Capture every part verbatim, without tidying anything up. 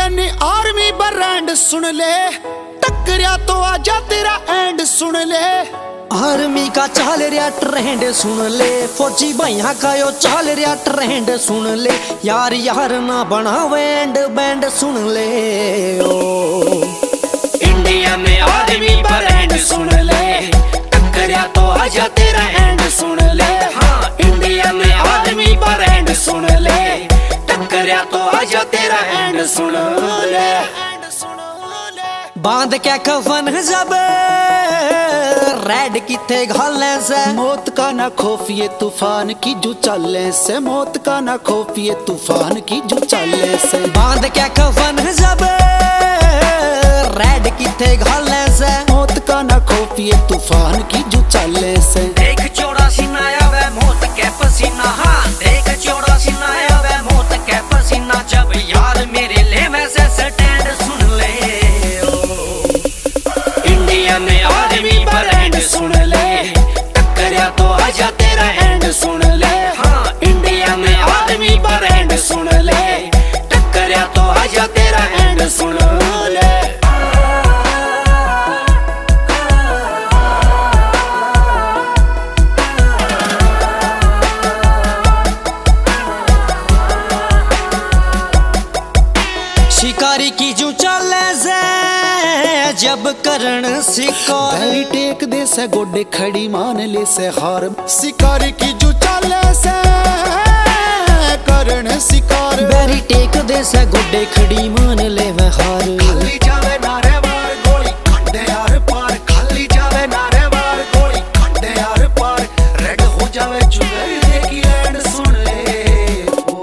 Indian army brand सुन ले, टकरिया तो आजा तेरा एंड सुन ले। आर्मी का चाल रिया ट्रेंड सुन ले, फौजी भैया का यो चाल रिया ट्रेंड सुन ले। यार यार ना बनावे एंड बैंड सुन ले। ओ इंडियन आर्मी ब्रांड सुन ले, टकरिया तो आजा तेरा एंड सुन ले। हाँ इंडियन आर्मी ब्रांड सुन ले, टकरिया तो आजा तेरा एंड सुन ले। बांध के कफन जब रेड किथे घाले से, मौत का ना खौफ ये तूफान की जो चले से, मौत का ना खौफ ये तूफान की जो चले से। बांध के कफन जब रेड किथे घाले से, मौत का ना खौफ ये तूफान की जो चले से। देख चौड़ा सीना वे मौत के पसीना, हाँ देख चौड़ा सीना वे मौत के पसीना। जब यार मेरे ले वैसे स्टैंड सुन ले। इंडियन आर्मी ब्रांड सुन ले, टकरिया तो आजा तेरा एंड सुन ले। हाँ इंडियन आर्मी ब्रांड सुन ले, टकरिया तो आजा तेरा एंड सुन ले। शिकारी की जो चले से जब करण शिकार, बैरी टेक दे से गोडे खड़ी मान ले से हार। शिकारी की जो चले से करण शिकार, बैरी टेक दे से गोडे खड़ी मान ले वे हार। खाली जावे नारे वार गोली खंडे यार पार, खाली जावे नारे वार गोली खंडे यार पार। रेड हो जावे चुनरी देखी एंड सुन ले।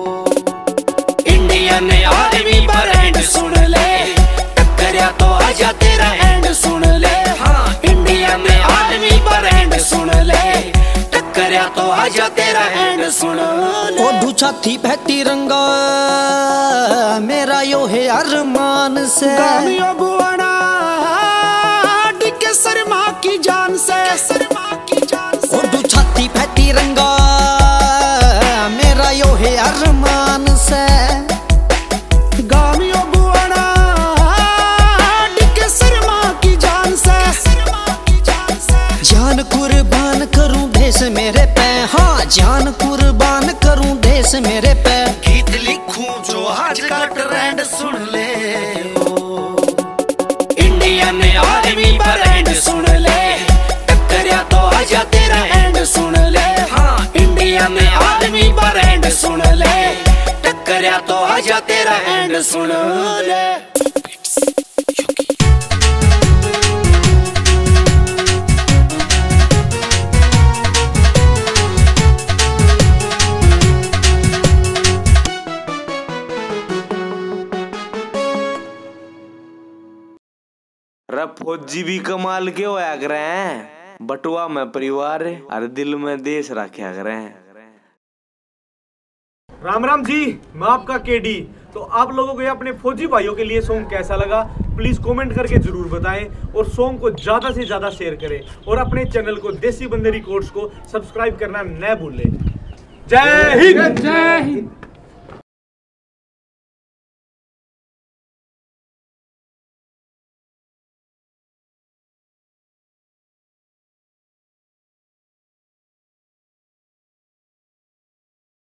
इंडियन आर्मी ब्रांड सुन ले, टकरिया तो आजा तेरा एंड सुन ले। हाँ इंडियन आर्मी ब्रांड सुन ले, टकरिया तो आजा तेरा एंड सुन ले। ओ छाती पे तिरंगा मेरा यो है अरमान से, गामियों बुआना डिके शर्मा की जान से, शर्मा की जान से। ओ छाती पे तिरंगा मेरा यो है अरमान से। गामियों बुआना डिके शर्मा की जान से, शर्मा की जान से। जान कुर्बान करूं देश मेरे पे, हाँ जान कुर्बान करूं देश मेरे पे। गीत लिखूं जो आज का ट्रेंड सुन ले। इंडियन आर्मी ब्रांड सुन ले, टकरिया तो आजा तेरा एंड सुन ले। हाँ इंडियन आर्मी ब्रांड सुन ले, टकरिया तो आजा तेरा एंड सुन ले। फौजी भी कमाल के होया करे हैं, बटुआ में परिवार और दिल में देश रखा करे हैं। राम राम जी, मैं आपका केडी। तो आप लोगों को ये अपने फौजी भाइयों के लिए सॉन्ग कैसा लगा प्लीज कमेंट करके जरूर बताएं, और सॉन्ग को ज्यादा से ज्यादा शेयर करें, और अपने चैनल को देसी बंदे रिकॉर्ड्स को सब्सक्राइब करना न भूलें। जय हिंद। जय हिंद।